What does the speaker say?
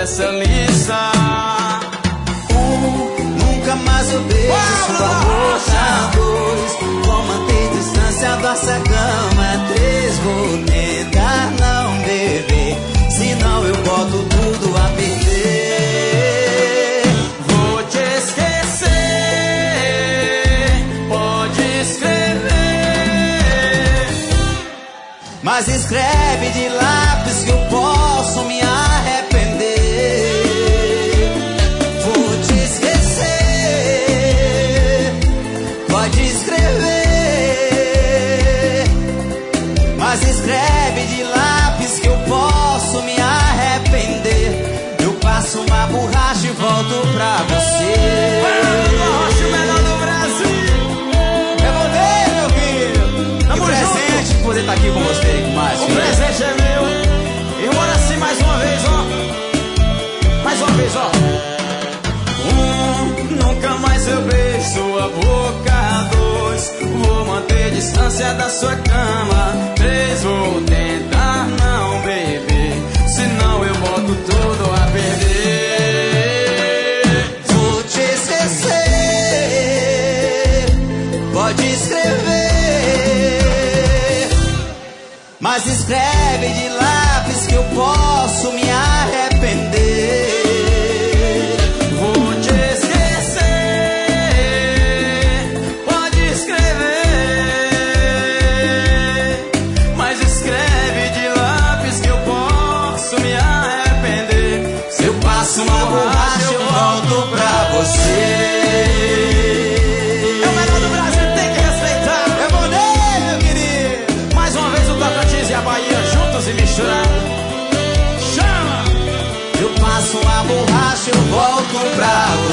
essa liça. Nunca mais eu beijo sua boca. 2, vou manter distância dessa cama. 3, vou tentar não beber, senão eu boto tudo a perder. Vou te esquecer, pode escrever, mas escreve de lápis que eu posso me arrepender. Vou te esquecer, pode escrever, mas escreve de lápis que eu posso me arrepender. Eu passo uma borracha e volto pra você. Borracha, o melhor do Brasil. É você, meu filho. Tamo que presente junto. poder estar aqui com você, com mais. O presente é meu. E bora assim mais uma vez, ó. Mais uma vez, ó. Nunca mais eu beijo sua boca. 2, vou manter distância da sua cama. 3, vou tentar não beber, senão eu boto tudo a perder. Vou te esquecer, pode escrever, mas escreve de lápis que eu posso me arrepender. Vou te esquecer, pode escrever, mas escreve de lápis que eu posso me arrepender. Se eu passo uma borracha eu volto pra você. É o melhor do Brasil, tem que respeitar. É poder, meu querido. Mais uma vez o Tocantins e a Bahia juntos e misturados. Chama! Eu passo uma borracha eu volto pra você.